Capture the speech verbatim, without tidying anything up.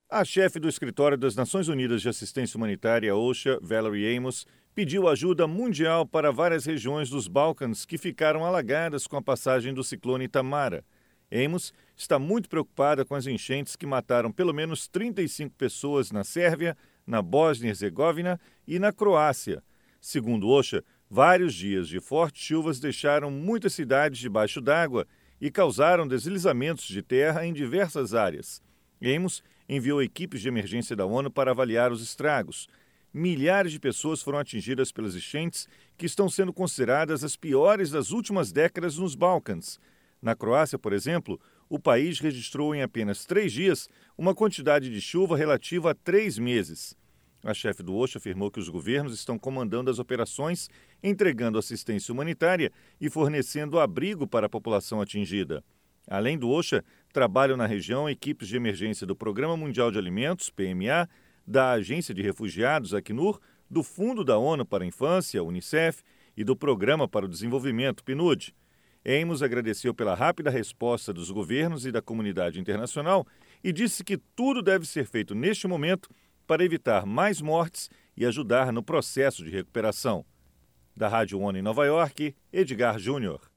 A chefe do Escritório das Nações Unidas de Assistência Humanitária, OCHA, Valerie Amos, pediu ajuda mundial para várias regiões dos Balcãs que ficaram alagadas com a passagem do ciclone Tamara. Amos está muito preocupada com as enchentes que mataram pelo menos trinta e cinco pessoas na Sérvia, na Bósnia e Herzegovina e na Croácia. Segundo OCHA, vários dias de fortes chuvas deixaram muitas cidades debaixo d'água e causaram deslizamentos de terra em diversas áreas. Amos enviou equipes de emergência da ONU para avaliar os estragos. Milhares de pessoas foram atingidas pelas enchentes, que estão sendo consideradas as piores das últimas décadas nos Balcãs. Na Croácia, por exemplo, o país registrou em apenas três dias uma quantidade de chuva relativa a três meses. A chefe do OCHA afirmou que os governos estão comandando as operações, entregando assistência humanitária e fornecendo abrigo para a população atingida. Além do OCHA, trabalham na região equipes de emergência do Programa Mundial de Alimentos, P M A, da Agência de Refugiados, Acnur, do Fundo da ONU para a Infância, Unicef, e do Programa para o Desenvolvimento, P N U D. Amos agradeceu pela rápida resposta dos governos e da comunidade internacional e disse que tudo deve ser feito neste momento para evitar mais mortes e ajudar no processo de recuperação. Da Rádio ONU em Nova York, Edgar Júnior.